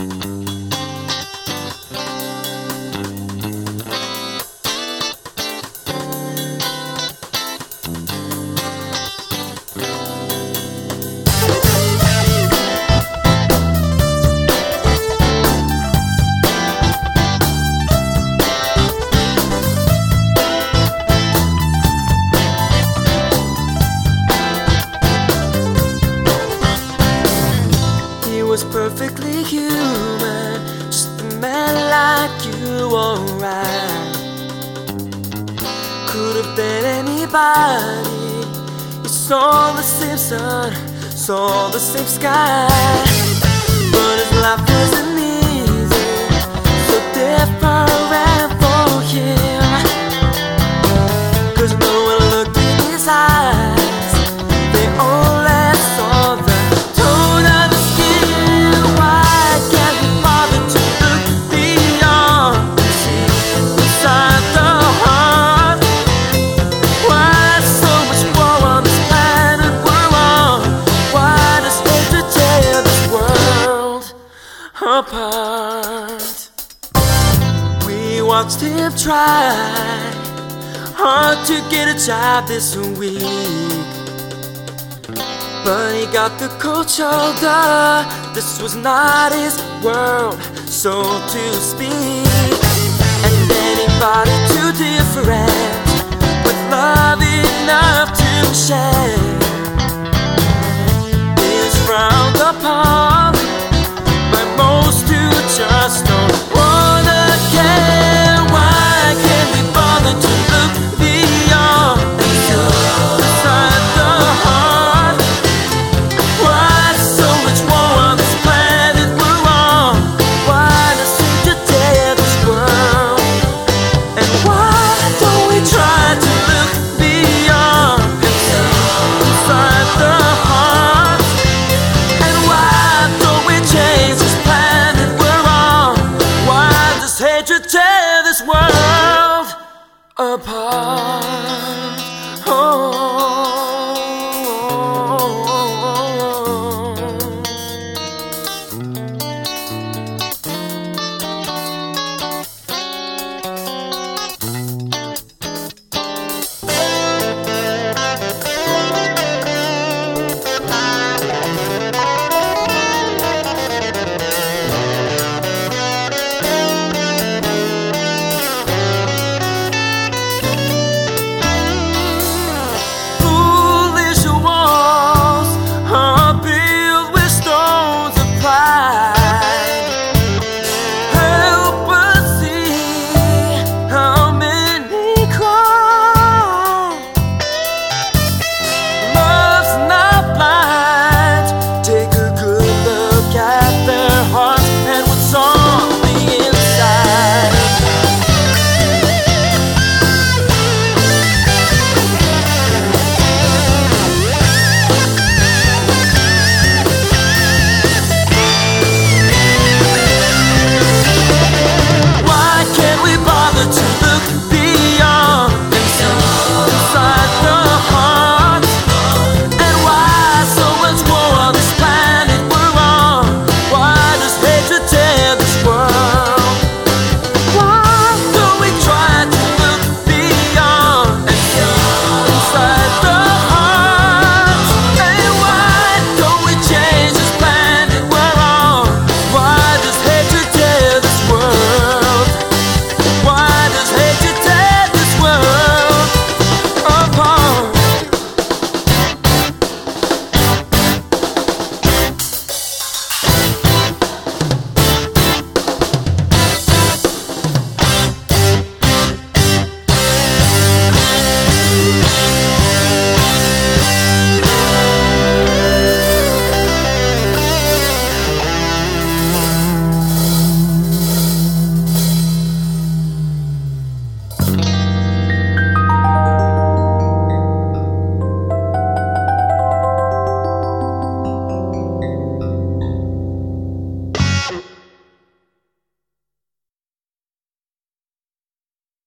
Was perfectly human, just a man like you, alright. Could have been anybody. You saw the same sun, saw the same sky, but his life wasn't easy, so different for him. 'Cause no one looked in his eyes, they only saw the tone of the skin. Apart, we watched him try hard to get a job this week, but he got the cold shoulder. This was not his world, so to speak. And anybody too different with love enough to share